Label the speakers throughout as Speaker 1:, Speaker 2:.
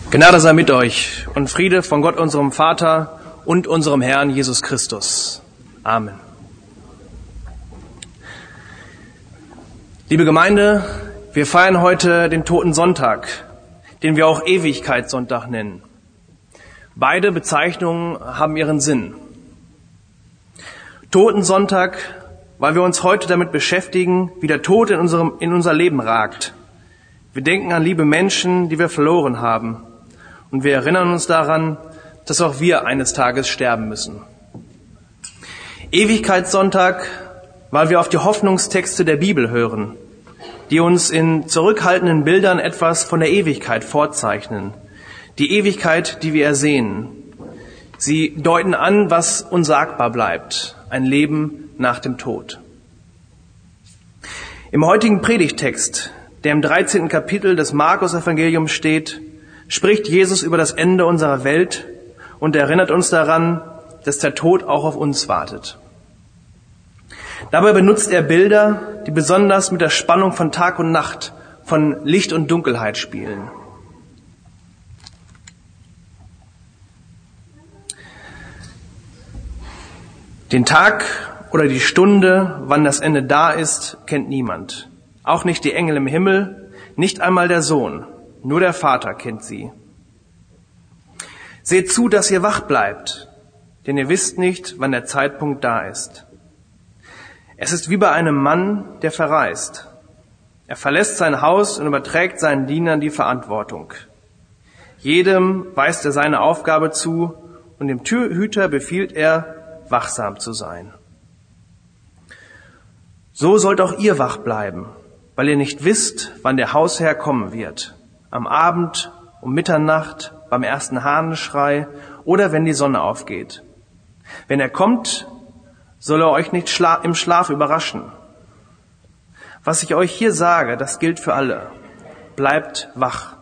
Speaker 1: Gnade sei mit euch und Friede von Gott, unserem Vater und unserem Herrn Jesus Christus. Amen. Liebe Gemeinde, wir feiern heute den Totensonntag, den wir auch Ewigkeitssonntag nennen. Beide Bezeichnungen haben ihren Sinn. Totensonntag, weil wir uns heute damit beschäftigen, wie der Tod in unser Leben ragt. Wir denken an liebe Menschen, die wir verloren haben. Und wir erinnern uns daran, dass auch wir eines Tages sterben müssen. Ewigkeitssonntag, weil wir auf die Hoffnungstexte der Bibel hören, die uns in zurückhaltenden Bildern etwas von der Ewigkeit vorzeichnen. Die Ewigkeit, die wir ersehnen. Sie deuten an, was unsagbar bleibt. Ein Leben nach dem Tod. Im heutigen Predigttext, der im 13. Kapitel des Markus-Evangeliums steht, spricht Jesus über das Ende unserer Welt und erinnert uns daran, dass der Tod auch auf uns wartet. Dabei benutzt er Bilder, die besonders mit der Spannung von Tag und Nacht, von Licht und Dunkelheit spielen. Den Tag oder die Stunde, wann das Ende da ist, kennt niemand. Auch nicht die Engel im Himmel, nicht einmal der Sohn. Nur der Vater kennt sie. Seht zu, dass ihr wach bleibt, denn ihr wisst nicht, wann der Zeitpunkt da ist. Es ist wie bei einem Mann, der verreist. Er verlässt sein Haus und überträgt seinen Dienern die Verantwortung. Jedem weist er seine Aufgabe zu und dem Türhüter befiehlt er, wachsam zu sein. So sollt auch ihr wach bleiben, weil ihr nicht wisst, wann der Hausherr kommen wird. Am Abend, um Mitternacht, beim ersten Hahnenschrei oder wenn die Sonne aufgeht. Wenn er kommt, soll er euch nicht im Schlaf überraschen. Was ich euch hier sage, das gilt für alle. Bleibt wach.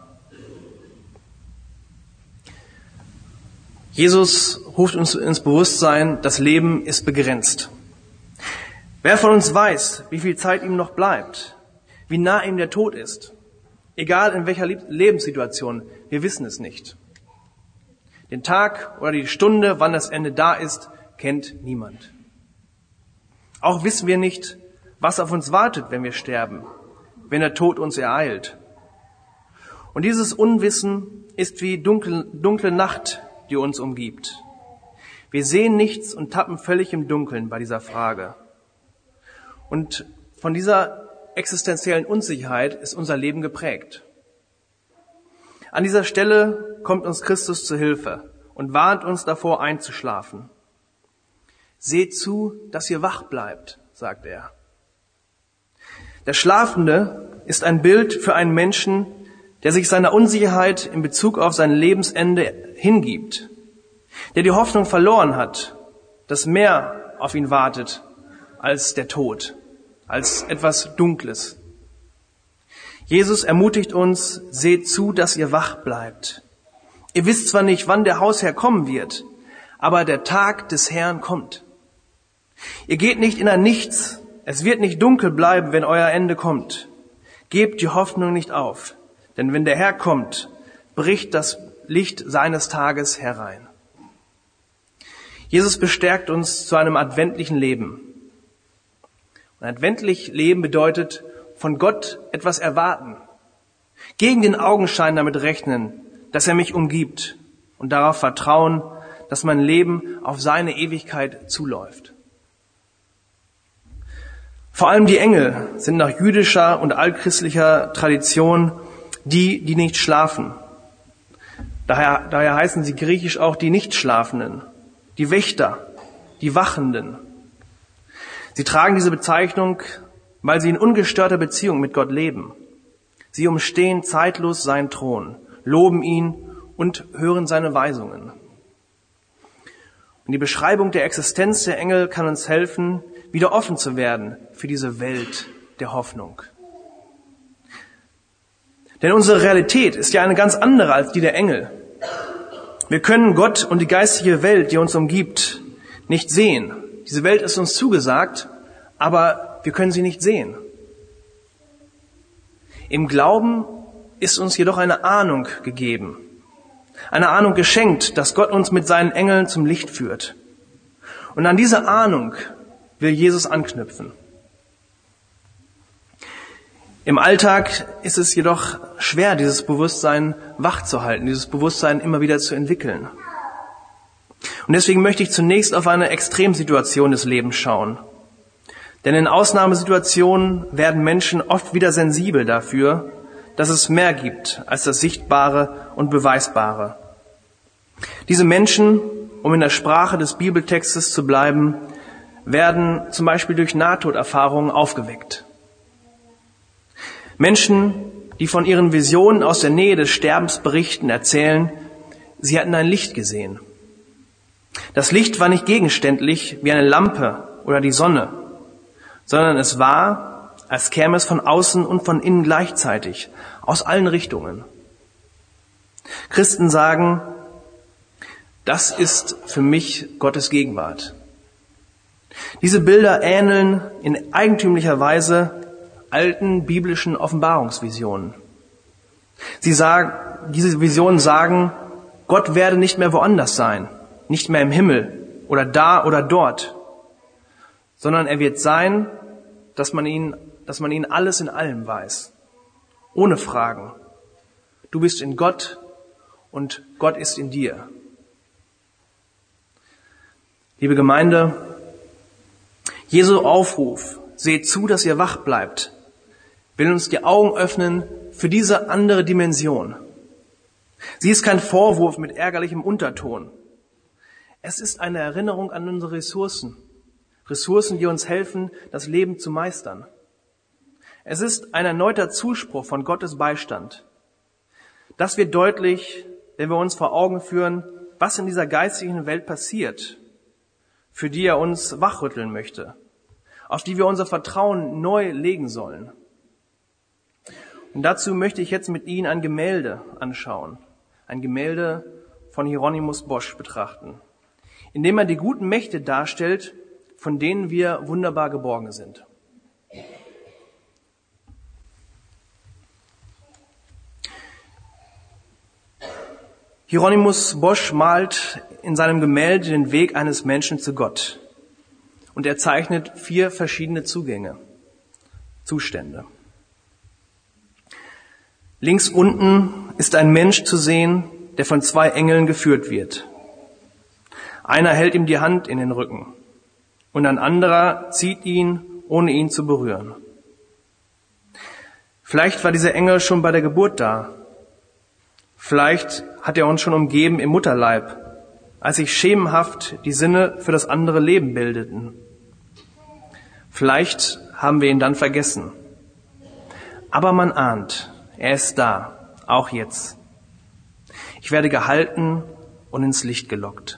Speaker 1: Jesus ruft uns ins Bewusstsein, das Leben ist begrenzt. Wer von uns weiß, wie viel Zeit ihm noch bleibt, wie nah ihm der Tod ist? Egal in welcher Lebenssituation, wir wissen es nicht. Den Tag oder die Stunde, wann das Ende da ist, kennt niemand. Auch wissen wir nicht, was auf uns wartet, wenn wir sterben, wenn der Tod uns ereilt. Und dieses Unwissen ist wie dunkle Nacht, die uns umgibt. Wir sehen nichts und tappen völlig im Dunkeln bei dieser Frage. Und von dieser existenziellen Unsicherheit ist unser Leben geprägt. An dieser Stelle kommt uns Christus zu Hilfe und warnt uns davor, einzuschlafen. Seht zu, dass ihr wach bleibt, sagt er. Der Schlafende ist ein Bild für einen Menschen, der sich seiner Unsicherheit in Bezug auf sein Lebensende hingibt, der die Hoffnung verloren hat, dass mehr auf ihn wartet als der Tod, als etwas Dunkles. Jesus ermutigt uns, seht zu, dass ihr wach bleibt. Ihr wisst zwar nicht, wann der Hausherr kommen wird, aber der Tag des Herrn kommt. Ihr geht nicht in ein Nichts, es wird nicht dunkel bleiben, wenn euer Ende kommt. Gebt die Hoffnung nicht auf, denn wenn der Herr kommt, bricht das Licht seines Tages herein. Jesus bestärkt uns zu einem adventlichen Leben. Und adventlich Leben bedeutet, von Gott etwas erwarten, gegen den Augenschein damit rechnen, dass er mich umgibt und darauf vertrauen, dass mein Leben auf seine Ewigkeit zuläuft. Vor allem die Engel sind nach jüdischer und altchristlicher Tradition die nicht schlafen. Daher heißen sie griechisch auch die Nichtschlafenden, die Wächter, die Wachenden. Sie tragen diese Bezeichnung, weil sie in ungestörter Beziehung mit Gott leben. Sie umstehen zeitlos seinen Thron, loben ihn und hören seine Weisungen. Und die Beschreibung der Existenz der Engel kann uns helfen, wieder offen zu werden für diese Welt der Hoffnung. Denn unsere Realität ist ja eine ganz andere als die der Engel. Wir können Gott und die geistige Welt, die uns umgibt, nicht sehen. Diese Welt ist uns zugesagt, aber wir können sie nicht sehen. Im Glauben ist uns jedoch eine Ahnung gegeben. eine Ahnung geschenkt, dass Gott uns mit seinen Engeln zum Licht führt. Und an diese Ahnung will Jesus anknüpfen. Im Alltag ist es jedoch schwer, dieses Bewusstsein wachzuhalten, dieses Bewusstsein immer wieder zu entwickeln. Und deswegen möchte ich zunächst auf eine Extremsituation des Lebens schauen. Denn in Ausnahmesituationen werden Menschen oft wieder sensibel dafür, dass es mehr gibt als das Sichtbare und Beweisbare. Diese Menschen, um in der Sprache des Bibeltextes zu bleiben, werden zum Beispiel durch Nahtoderfahrungen aufgeweckt. Menschen, die von ihren Visionen aus der Nähe des Sterbens berichten, erzählen, sie hatten ein Licht gesehen. Das Licht war nicht gegenständlich wie eine Lampe oder die Sonne, sondern es war, als käme es von außen und von innen gleichzeitig, aus allen Richtungen. Christen sagen, das ist für mich Gottes Gegenwart. Diese Bilder ähneln in eigentümlicher Weise alten biblischen Offenbarungsvisionen. Diese Visionen sagen, Gott werde nicht mehr woanders sein, nicht mehr im Himmel oder da oder dort, sondern er wird sein, dass man ihn alles in allem weiß, ohne Fragen. Du bist in Gott und Gott ist in dir. Liebe Gemeinde, Jesu Aufruf, seht zu, dass ihr wach bleibt, will uns die Augen öffnen für diese andere Dimension. Sie ist kein Vorwurf mit ärgerlichem Unterton. Es ist eine Erinnerung an unsere Ressourcen, die uns helfen, das Leben zu meistern. Es ist ein erneuter Zuspruch von Gottes Beistand. Das wird deutlich, wenn wir uns vor Augen führen, was in dieser geistigen Welt passiert, für die er uns wachrütteln möchte, auf die wir unser Vertrauen neu legen sollen. Und dazu möchte ich jetzt mit Ihnen ein Gemälde anschauen, ein Gemälde von Hieronymus Bosch betrachten, in dem er die guten Mächte darstellt, von denen wir wunderbar geborgen sind. Hieronymus Bosch malt in seinem Gemälde den Weg eines Menschen zu Gott. Und er zeichnet 4 verschiedene Zustände. Links unten ist ein Mensch zu sehen, der von 2 Engeln geführt wird. Einer hält ihm die Hand in den Rücken und ein anderer zieht ihn, ohne ihn zu berühren. Vielleicht war dieser Engel schon bei der Geburt da. Vielleicht hat er uns schon umgeben im Mutterleib, als sich schemenhaft die Sinne für das andere Leben bildeten. Vielleicht haben wir ihn dann vergessen. Aber man ahnt, er ist da, auch jetzt. Ich werde gehalten und ins Licht gelockt.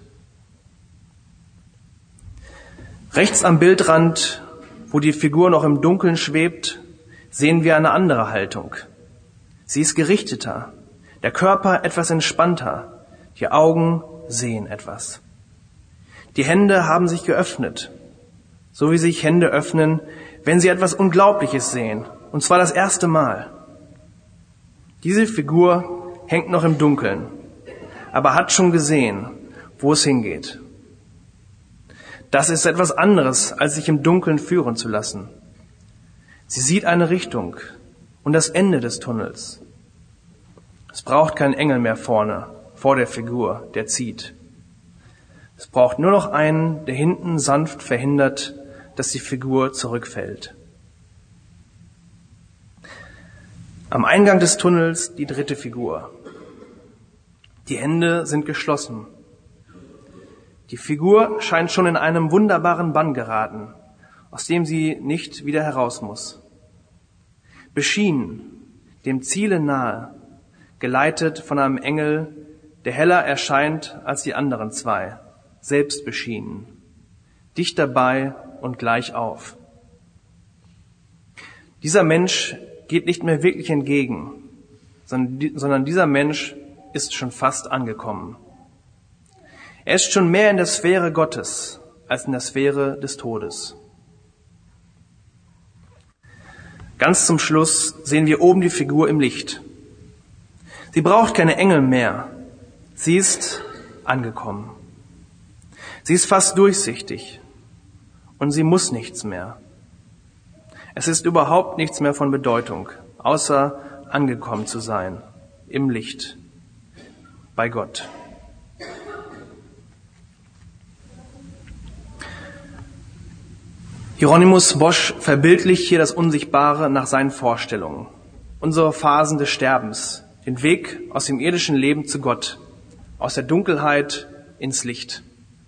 Speaker 1: Rechts am Bildrand, wo die Figur noch im Dunkeln schwebt, sehen wir eine andere Haltung. Sie ist gerichteter, der Körper etwas entspannter, die Augen sehen etwas. Die Hände haben sich geöffnet, so wie sich Hände öffnen, wenn sie etwas Unglaubliches sehen, und zwar das erste Mal. Diese Figur hängt noch im Dunkeln, aber hat schon gesehen, wo es hingeht. Das ist etwas anderes, als sich im Dunkeln führen zu lassen. Sie sieht eine Richtung und das Ende des Tunnels. Es braucht keinen Engel mehr vorne, vor der Figur, der zieht. Es braucht nur noch einen, der hinten sanft verhindert, dass die Figur zurückfällt. Am Eingang des Tunnels die 3. Figur. Die Hände sind geschlossen. Die Figur scheint schon in einem wunderbaren Bann geraten, aus dem sie nicht wieder heraus muss. Beschienen, dem Ziele nahe, geleitet von einem Engel, der heller erscheint als die anderen 2, selbst beschienen, dicht dabei und gleich auf. Dieser Mensch geht nicht mehr wirklich entgegen, sondern dieser Mensch ist schon fast angekommen. Er ist schon mehr in der Sphäre Gottes als in der Sphäre des Todes. Ganz zum Schluss sehen wir oben die Figur im Licht. Sie braucht keine Engel mehr. Sie ist angekommen. Sie ist fast durchsichtig und sie muss nichts mehr. Es ist überhaupt nichts mehr von Bedeutung, außer angekommen zu sein, im Licht, bei Gott. Hieronymus Bosch verbildlicht hier das Unsichtbare nach seinen Vorstellungen. Unsere Phasen des Sterbens, den Weg aus dem irdischen Leben zu Gott, aus der Dunkelheit ins Licht.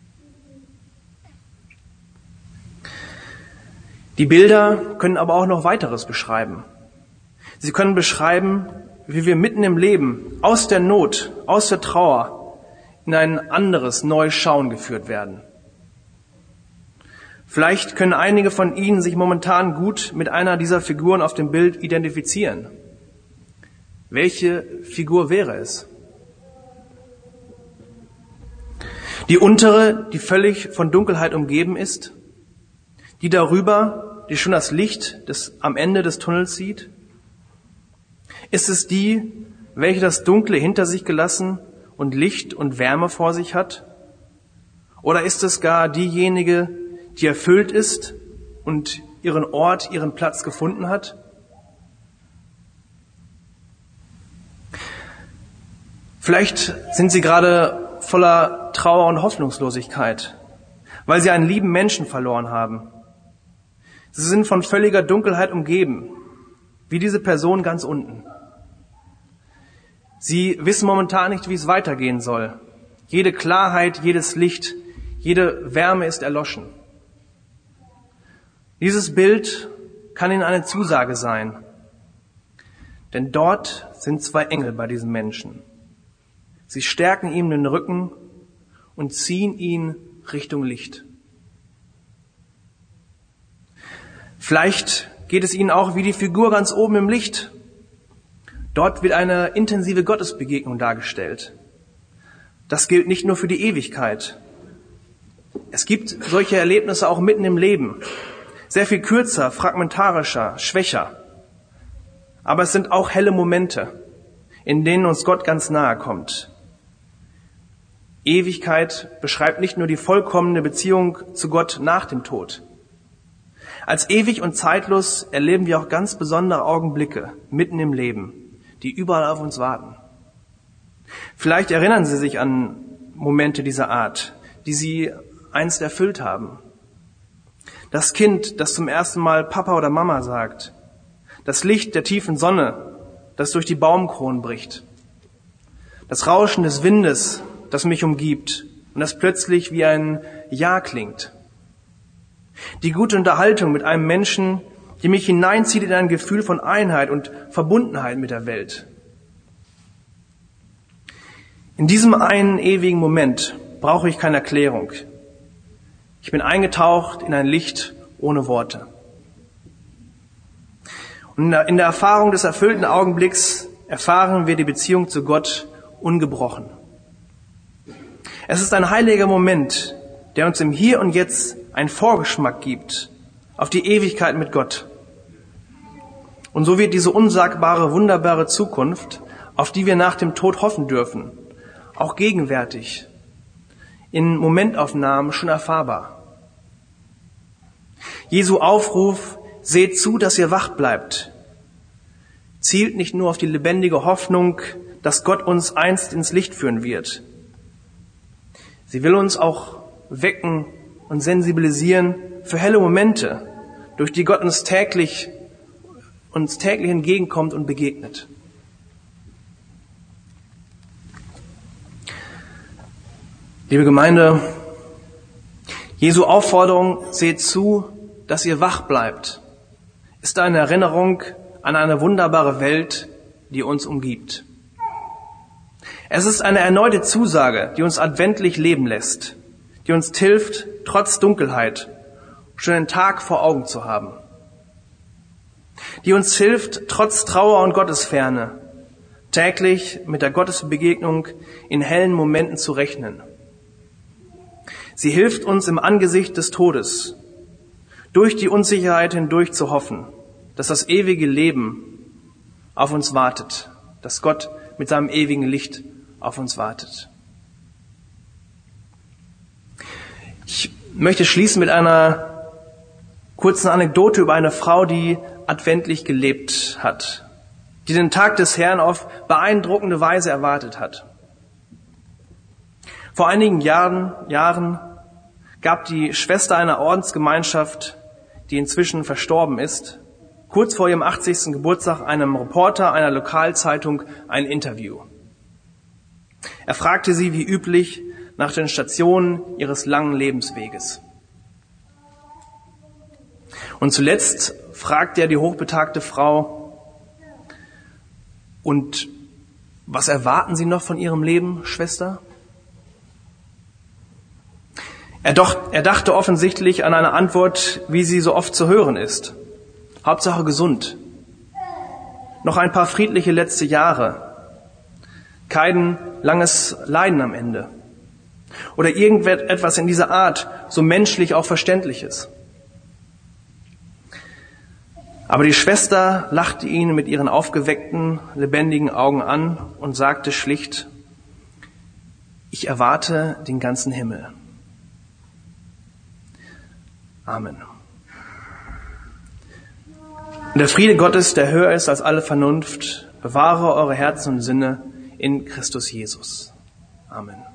Speaker 1: Die Bilder können aber auch noch weiteres beschreiben. Sie können beschreiben, wie wir mitten im Leben, aus der Not, aus der Trauer, in ein anderes, neues Schauen geführt werden. Vielleicht können einige von Ihnen sich momentan gut mit einer dieser Figuren auf dem Bild identifizieren. Welche Figur wäre es? Die untere, die völlig von Dunkelheit umgeben ist? Die darüber, die schon das Licht am Ende des Tunnels sieht? Ist es die, welche das Dunkle hinter sich gelassen und Licht und Wärme vor sich hat? Oder ist es gar diejenige, die erfüllt ist und ihren Ort, ihren Platz gefunden hat? Vielleicht sind Sie gerade voller Trauer und Hoffnungslosigkeit, weil Sie einen lieben Menschen verloren haben. Sie sind von völliger Dunkelheit umgeben, wie diese Person ganz unten. Sie wissen momentan nicht, wie es weitergehen soll. Jede Klarheit, jedes Licht, jede Wärme ist erloschen. Dieses Bild kann Ihnen eine Zusage sein, denn dort sind zwei Engel bei diesem Menschen. Sie stärken ihm den Rücken und ziehen ihn Richtung Licht. Vielleicht geht es Ihnen auch wie die Figur ganz oben im Licht. Dort wird eine intensive Gottesbegegnung dargestellt. Das gilt nicht nur für die Ewigkeit. Es gibt solche Erlebnisse auch mitten im Leben. Sehr viel kürzer, fragmentarischer, schwächer. Aber es sind auch helle Momente, in denen uns Gott ganz nahe kommt. Ewigkeit beschreibt nicht nur die vollkommene Beziehung zu Gott nach dem Tod. Als ewig und zeitlos erleben wir auch ganz besondere Augenblicke mitten im Leben, die überall auf uns warten. Vielleicht erinnern Sie sich an Momente dieser Art, die Sie einst erfüllt haben. Das Kind, das zum ersten Mal Papa oder Mama sagt. Das Licht der tiefen Sonne, das durch die Baumkronen bricht. Das Rauschen des Windes, das mich umgibt und das plötzlich wie ein Ja klingt. Die gute Unterhaltung mit einem Menschen, die mich hineinzieht in ein Gefühl von Einheit und Verbundenheit mit der Welt. In diesem einen ewigen Moment brauche ich keine Erklärung. Ich bin eingetaucht in ein Licht ohne Worte. Und in der Erfahrung des erfüllten Augenblicks erfahren wir die Beziehung zu Gott ungebrochen. Es ist ein heiliger Moment, der uns im Hier und Jetzt einen Vorgeschmack gibt auf die Ewigkeit mit Gott. Und so wird diese unsagbare, wunderbare Zukunft, auf die wir nach dem Tod hoffen dürfen, auch gegenwärtig, in Momentaufnahmen schon erfahrbar. Jesu Aufruf, seht zu, dass ihr wach bleibt, zielt nicht nur auf die lebendige Hoffnung, dass Gott uns einst ins Licht führen wird. Sie will uns auch wecken und sensibilisieren für helle Momente, durch die Gott uns täglich entgegenkommt und begegnet. Liebe Gemeinde, Jesu Aufforderung, seht zu, dass ihr wach bleibt, ist eine Erinnerung an eine wunderbare Welt, die uns umgibt. Es ist eine erneute Zusage, die uns adventlich leben lässt, die uns hilft, trotz Dunkelheit schon den Tag vor Augen zu haben, die uns hilft, trotz Trauer und Gottesferne täglich mit der Gottesbegegnung in hellen Momenten zu rechnen. Sie hilft uns im Angesicht des Todes, durch die Unsicherheit hindurch zu hoffen, dass das ewige Leben auf uns wartet, dass Gott mit seinem ewigen Licht auf uns wartet. möchte schließen mit einer kurzen Anekdote über eine Frau, die adventlich gelebt hat, die den Tag des Herrn auf beeindruckende Weise erwartet hat. Vor einigen Jahren gab die Schwester einer Ordensgemeinschaft, die inzwischen verstorben ist, kurz vor ihrem 80. Geburtstag einem Reporter einer Lokalzeitung ein Interview. Er fragte sie wie üblich nach den Stationen ihres langen Lebensweges. Und zuletzt fragte er die hochbetagte Frau: Und was erwarten Sie noch von Ihrem Leben, Schwester? Er dachte offensichtlich an eine Antwort, wie sie so oft zu hören ist. Hauptsache gesund. Noch ein paar friedliche letzte Jahre. Kein langes Leiden am Ende. Oder irgendetwas in dieser Art, so menschlich auch Verständliches. Aber die Schwester lachte ihn mit ihren aufgeweckten, lebendigen Augen an und sagte schlicht: Ich erwarte den ganzen Himmel. Amen. Und der Friede Gottes, der höher ist als alle Vernunft, bewahre eure Herzen und Sinne in Christus Jesus. Amen.